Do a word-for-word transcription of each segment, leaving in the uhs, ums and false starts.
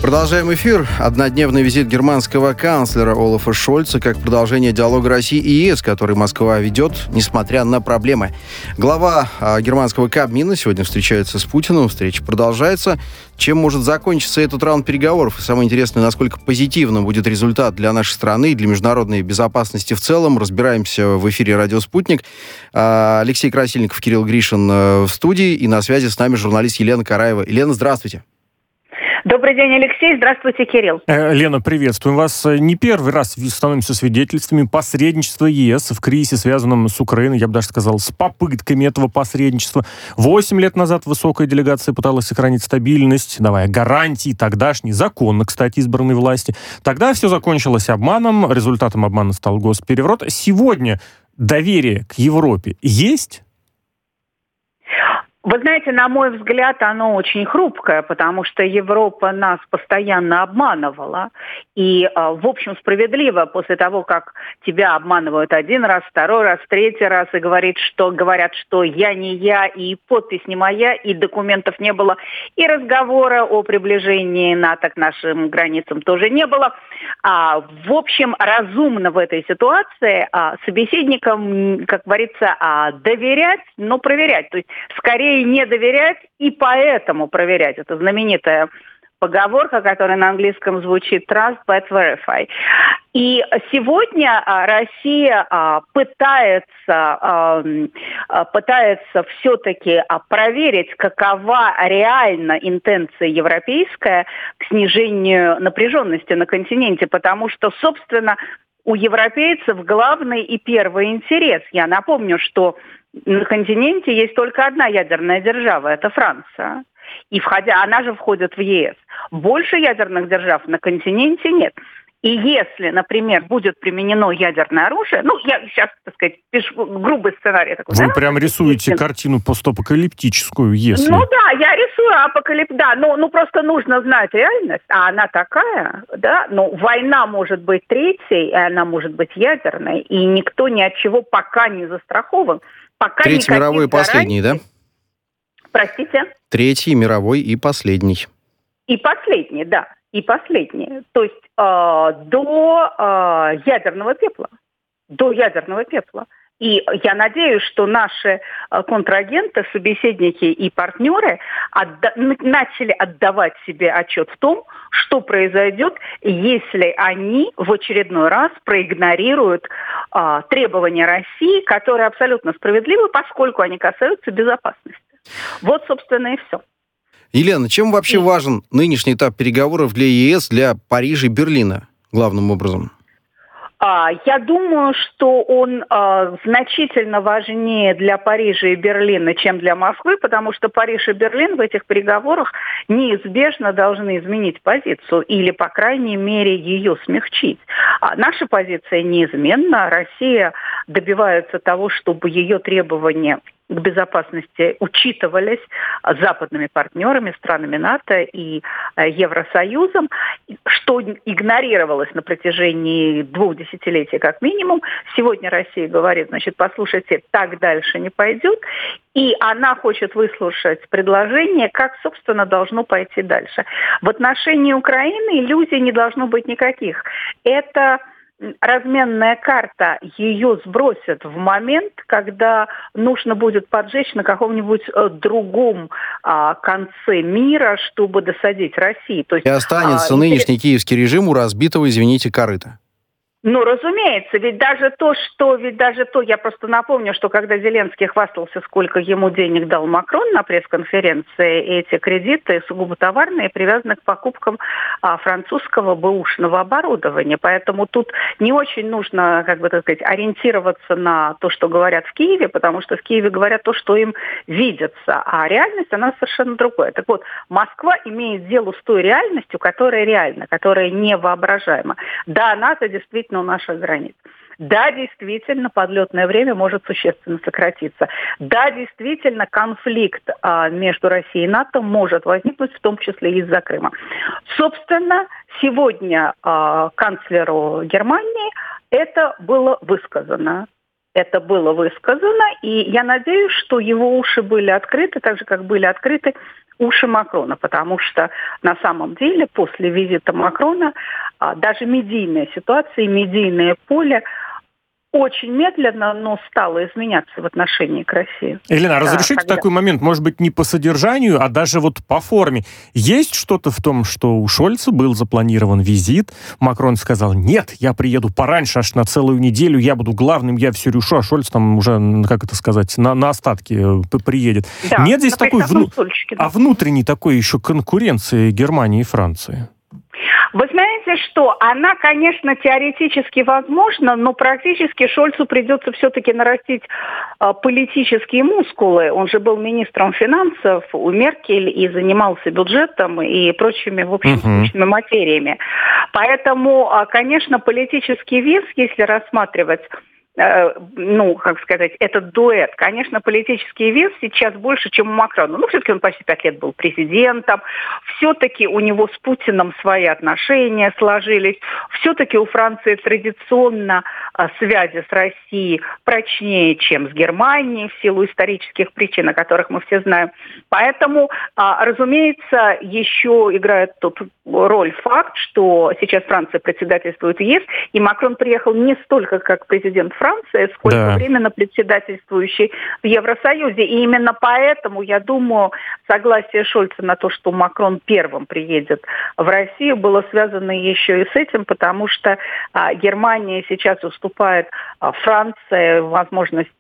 Продолжаем эфир. Однодневный визит германского канцлера Олафа Шольца как продолжение диалога России и ЕС, который Москва ведет, несмотря на проблемы. Глава а, германского Кабмина сегодня встречается с Путиным. Встреча продолжается. Чем может закончиться этот раунд переговоров? И самое интересное, насколько позитивным будет результат для нашей страны и для международной безопасности в целом. Разбираемся в эфире «Радио Спутник». А, Алексей Красильников, Кирилл Гришин а, в студии. И на связи с нами журналист Елена Караева. Елена, здравствуйте. Добрый день, Алексей. Здравствуйте, Кирилл. Э, Лена, приветствуем вас. Не первый раз становимся свидетельствами посредничества ЕС в кризисе, связанном с Украиной, я бы даже сказал, с попытками этого посредничества. Восемь лет назад высокая делегация пыталась сохранить стабильность, давая гарантии тогдашней, законно, кстати, избранной власти. Тогда все закончилось обманом, результатом обмана стал госпереворот. Сегодня доверие к Европе есть? Вы знаете, на мой взгляд, оно очень хрупкое, потому что Европа нас постоянно обманывала. И, в общем, справедливо, после того, как тебя обманывают один раз, второй раз, третий раз, и говорит, что, говорят, что я не я, и подпись не моя, и документов не было, и разговора о приближении НАТО к нашим границам тоже не было. А, в общем, разумно в этой ситуации а, собеседникам, как говорится, а, доверять, но проверять. То есть, скорее не доверять и поэтому проверять. Это знаменитая поговорка, которая на английском звучит trust but verify. И сегодня Россия пытается, пытается все-таки проверить, какова реально интенция европейская к снижению напряженности на континенте, потому что, собственно, у европейцев главный и первый интерес. Я напомню, что на континенте есть только одна ядерная держава, это Франция. И входя, она же входит в ЕС. Больше ядерных держав на континенте нет. И если, например, будет применено ядерное оружие, ну, я сейчас, так сказать, пишу грубый сценарий. Такой, Вы да? прям рисуете картину постапокалиптическую, если... Ну да, я рисую апокалипт, да, но ну, просто нужно знать реальность, а она такая, да, но война может быть третьей, и она может быть ядерной, и никто ни от чего пока не застрахован. Пока Третий мировой и последний, да? Простите? Третий мировой и последний. И последний, да, и последний. То есть э, до э, ядерного пепла. До ядерного пепла. И я надеюсь, что наши э, контрагенты, собеседники и партнеры отда- начали отдавать себе отчет в том, что произойдет, если они в очередной раз проигнорируют э, требования России, которые абсолютно справедливы, поскольку они касаются безопасности. Вот, собственно, и все. Елена, чем вообще и... важен нынешний этап переговоров для ЕС, для Парижа и Берлина, главным образом? А, я думаю, что он а, значительно важнее для Парижа и Берлина, чем для Москвы, потому что Париж и Берлин в этих переговорах неизбежно должны изменить позицию или, по крайней мере, ее смягчить. А наша позиция неизменна. Россия добивается того, чтобы ее требования к безопасности учитывались западными партнерами, странами НАТО и Евросоюзом, что игнорировалось на протяжении двух десятилетий как минимум. Сегодня Россия говорит, значит, послушайте, так дальше не пойдет, и она хочет выслушать предложение, как, собственно, должно пойти дальше. В отношении Украины иллюзий не должно быть никаких. Это разменная карта, ее сбросят в момент, когда нужно будет поджечь на каком-нибудь э, другом э, конце мира, чтобы досадить России. То есть, и останется э, нынешний интерес... киевский режим у разбитого, извините, корыта. Ну, разумеется, ведь даже то, что, ведь даже то, я просто напомню, что когда Зеленский хвастался, сколько ему денег дал Макрон на пресс-конференции, эти кредиты сугубо товарные, привязаны к покупкам а, французского бэушного оборудования. Поэтому тут не очень нужно, как бы так сказать, ориентироваться на то, что говорят в Киеве, потому что в Киеве говорят то, что им видится, а реальность, она совершенно другая. Так вот, Москва имеет дело с той реальностью, которая реальна, которая невоображаема. Да, НАТО действительно у наших границ. Да, действительно, подлетное время может существенно сократиться. Да, действительно, конфликт а, между Россией и НАТО может возникнуть, в том числе и из-за Крыма. Собственно, сегодня а, канцлеру Германии это было высказано. Это было высказано, и я надеюсь, что его уши были открыты, так же, как были открыты уши Макрона, потому что на самом деле после визита Макрона даже медийная ситуация, медийное поле очень медленно, но стало изменяться в отношении к России. Елена, разрешите когда... такой момент, может быть, не по содержанию, а даже вот по форме. Есть что-то в том, что у Шольца был запланирован визит, Макрон сказал, нет, я приеду пораньше, аж на целую неделю, я буду главным, я все решу, а Шольц там уже, как это сказать, на, на остатки приедет. Да, нет здесь такой, вну... стульчике, да. а внутренней такой еще конкуренции Германии и Франции? Вы знаете, что она, конечно, теоретически возможна, но практически Шольцу придется все-таки нарастить э, политические мускулы. Он же был министром финансов у Меркель и занимался бюджетом и прочими, в общем, скучными uh-huh. материями. Поэтому, э, конечно, политический вес, если рассматривать, ну, как сказать, этот дуэт. Конечно, политический вес сейчас больше, чем у Макрона. Ну, все-таки он почти пять лет был президентом. Все-таки у него с Путиным свои отношения сложились. Все-таки у Франции традиционно связи с Россией прочнее, чем с Германией, в силу исторических причин, о которых мы все знаем. Поэтому, разумеется, еще играет тут роль факт, что сейчас Франция председательствует ЕС, и Макрон приехал не столько как президент Франции, Франция, сколько да. временно председательствующий в Евросоюзе. И именно поэтому, я думаю, согласие Шольца на то, что Макрон первым приедет в Россию, было связано еще и с этим, потому что а, Германия сейчас уступает а, Франции в возможности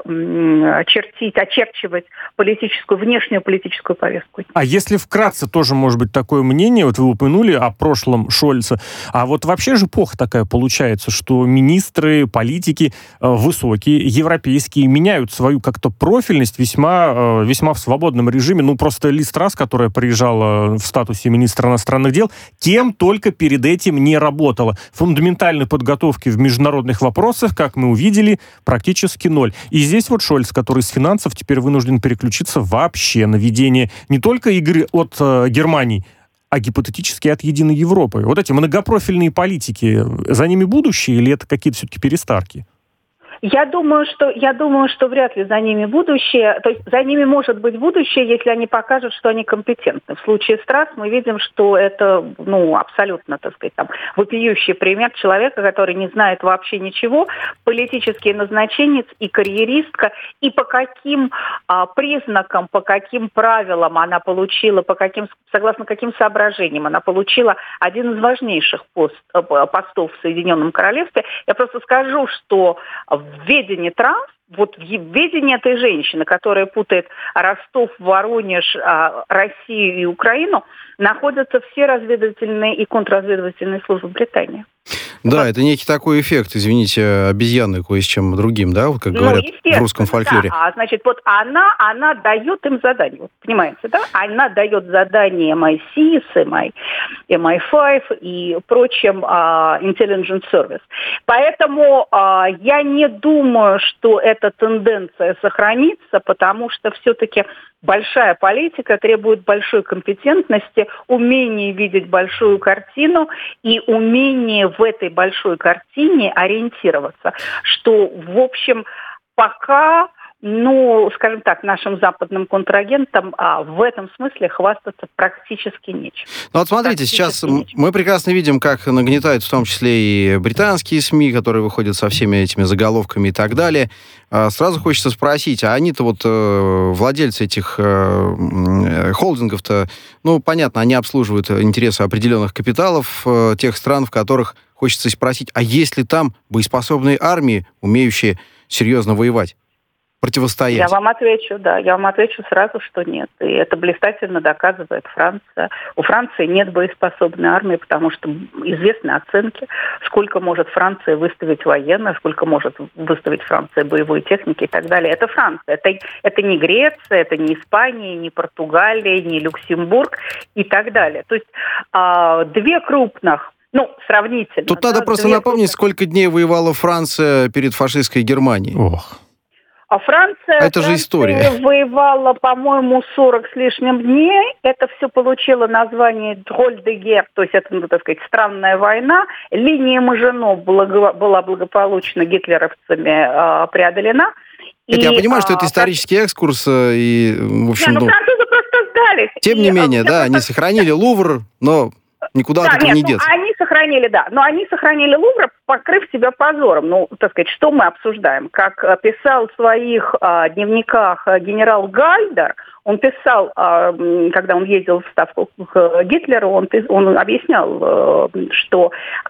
м, чертить, очерчивать политическую, внешнюю политическую повестку. А если вкратце тоже, может быть, такое мнение, вот вы упомянули о прошлом Шольца, а вот вообще же эпоха такая получается, что министры, политики высокие, европейские, меняют свою как-то профильность весьма, весьма в свободном режиме. Ну, просто Ли Страс, которая приезжала в статусе министра иностранных дел, кем только перед этим не работала. Фундаментальной подготовки в международных вопросах, как мы увидели, практически ноль. И здесь вот Шольц, который с финансов теперь вынужден переключиться вообще на ведение не только игры от э, Германии, а гипотетически от Единой Европы. Вот эти многопрофильные политики, за ними будущее или это какие-то все-таки перестарки? Я думаю, что я думаю, что вряд ли за ними будущее. То есть за ними может быть будущее, если они покажут, что они компетентны. В случае Страс мы видим, что это, ну, абсолютно, так сказать, там, вопиющий пример человека, который не знает вообще ничего, политический назначенец и карьеристка, и по каким а, признакам, по каким правилам она получила, по каким, согласно каким соображениям она получила один из важнейших пост, постов в Соединенном Королевстве. Я просто скажу, что в ведении Транс, вот в ведении этой женщины, которая путает Ростов, Воронеж, Россию и Украину, находятся все разведывательные и контрразведывательные службы Британии. Да, вот. Это некий такой эффект, извините, обезьяны кое с чем другим, да, вот как говорят ну, в русском фольклоре. Да, а значит, вот она, она дает им задание, вот, понимаете, да? Она дает задание эм ай сикс, эм ай пять и прочим uh, intelligence service. Поэтому uh, я не думаю, что эта тенденция сохранится, потому что все-таки большая политика требует большой компетентности, умения видеть большую картину и умения в этой большой картине ориентироваться, что, в общем, пока, ну, скажем так, нашим западным контрагентам а, в этом смысле хвастаться практически нечем. Ну вот смотрите, сейчас нечем. Мы прекрасно видим, как нагнетают в том числе и британские СМИ, которые выходят со всеми этими заголовками и так далее. Сразу хочется спросить, а они-то вот э, владельцы этих э, холдингов-то, ну, понятно, они обслуживают интересы определенных капиталов э, тех стран, в которых хочется спросить, а есть ли там боеспособные армии, умеющие серьезно воевать, противостоять? Я вам отвечу, да, я вам отвечу сразу, что нет. И это блистательно доказывает Франция. У Франции нет боеспособной армии, потому что известны оценки, сколько может Франция выставить военных, сколько может выставить Франция боевой техники и так далее. Это Франция. Это, это не Греция, это не Испания, не Португалия, не Люксембург и так далее. То есть а, две крупных, ну, сравнительно. Тут да, надо просто напомнить, крупных... сколько дней воевала Франция перед фашистской Германией. Ох. А Франция, Это же история. Франция воевала, по-моему, сорок с лишним дней. Это все получило название «Дроль де гер», то есть это, ну, так сказать, странная война. Линия Мажино благо, была благополучно гитлеровцами э, преодолена. Это и, я понимаю, а, что это исторический экскурс, и, в общем... Не, ну, французы просто оправдались. Тем не менее, да, они сохранили Лувр, но никуда да, от этого нет, не ну, деться. Они сохранили, да, но они сохранили Лувр, покрыв себя позором. Ну, так сказать, что мы обсуждаем? Как писал в своих а, дневниках генерал Гальдер, он писал, а, когда он ездил в ставку к Гитлеру, он, он объяснял, что,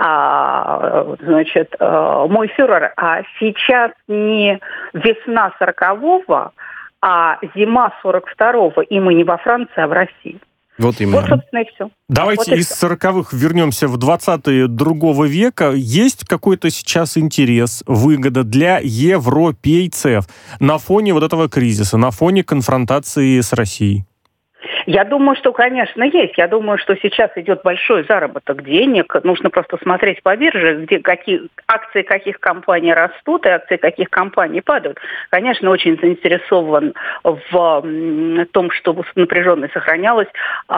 а, значит, а, мой фюрер, а сейчас не весна сорокового, а зима сорок второго, и мы не во Франции, а в России. Вот именно. Вот, собственно, и все. Давайте вот из сороковых вернемся в двадцатые другого века. Есть какой-то сейчас интерес, выгода для европейцев на фоне вот этого кризиса, на фоне конфронтации с Россией? Я думаю, что, конечно, есть. Я думаю, что сейчас идет большой заработок денег. Нужно просто смотреть по бирже, где какие акции каких компаний растут и акции каких компаний падают. Конечно, очень заинтересован в том, чтобы напряженность сохранялась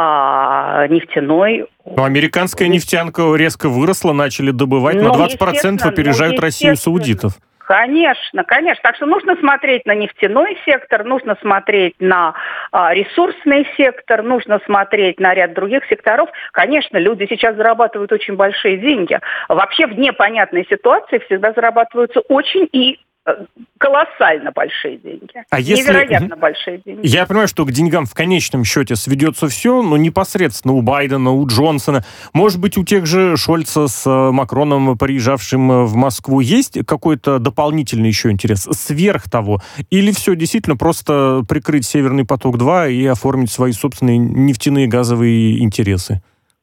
а, нефтяной. Но американская нефтянка резко выросла, начали добывать, ну, на двадцать процентов опережают ну, Россию саудитов. Конечно, конечно. Так что нужно смотреть на нефтяной сектор, нужно смотреть на а, ресурсный сектор, нужно смотреть на ряд других секторов. Конечно, люди сейчас зарабатывают очень большие деньги. Вообще в непонятной ситуации всегда зарабатываются очень и колоссально большие деньги. А если... Невероятно большие деньги. Я понимаю, что к деньгам в конечном счете сведется все, но непосредственно у Байдена, у Джонсона, может быть, у тех же Шольца с Макроном, приезжавшим в Москву, есть какой-то дополнительный еще интерес сверх того? Или все действительно просто прикрыть Северный поток-два и оформить свои собственные нефтяные газовые интересы?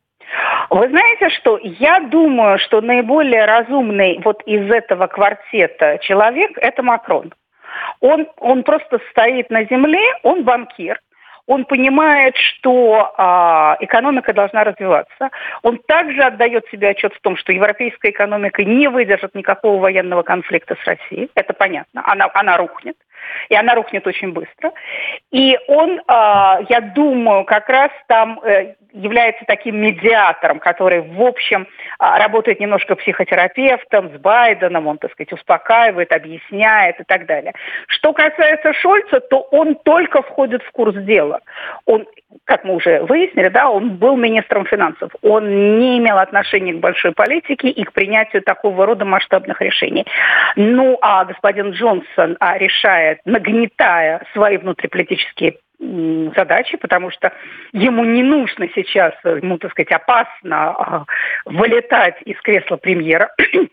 Вы знаете, что я думаю, что наиболее разумный вот из этого квартета человек – это Макрон. Он, он просто стоит на земле, он банкир. Он понимает, что а, экономика должна развиваться. Он также отдает себе отчет в том, что европейская экономика не выдержит никакого военного конфликта с Россией. Это понятно. Она, она рухнет. И она рухнет очень быстро. И он, а, я думаю, как раз там э, является таким медиатором, который, в общем, а, работает немножко психотерапевтом с Байденом, он, так сказать, успокаивает, объясняет и так далее. Что касается Шольца, то он только входит в курс дела. Он, как мы уже выяснили, да, он был министром финансов. Он не имел отношения к большой политике и к принятию такого рода масштабных решений. Ну, а господин Джонсон а, решает, нагнетая свои внутриполитические м, задачи, потому что ему не нужно сейчас, ему, так сказать, опасно а, вылетать из кресла премьера.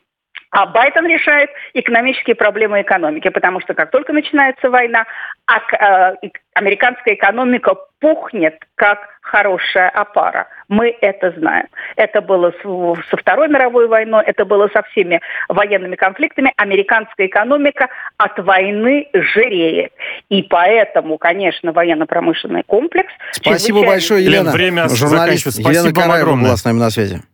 А Байден решает экономические проблемы экономики, потому что как только начинается война, а, э, американская экономика пухнет, как хорошая опара. Мы это знаем. Это было с, со Второй мировой войной, это было со всеми военными конфликтами. Американская экономика от войны жиреет. И поэтому, конечно, военно-промышленный комплекс... Спасибо большое, Елена. Время журналист Елена Караева была с нами на связи.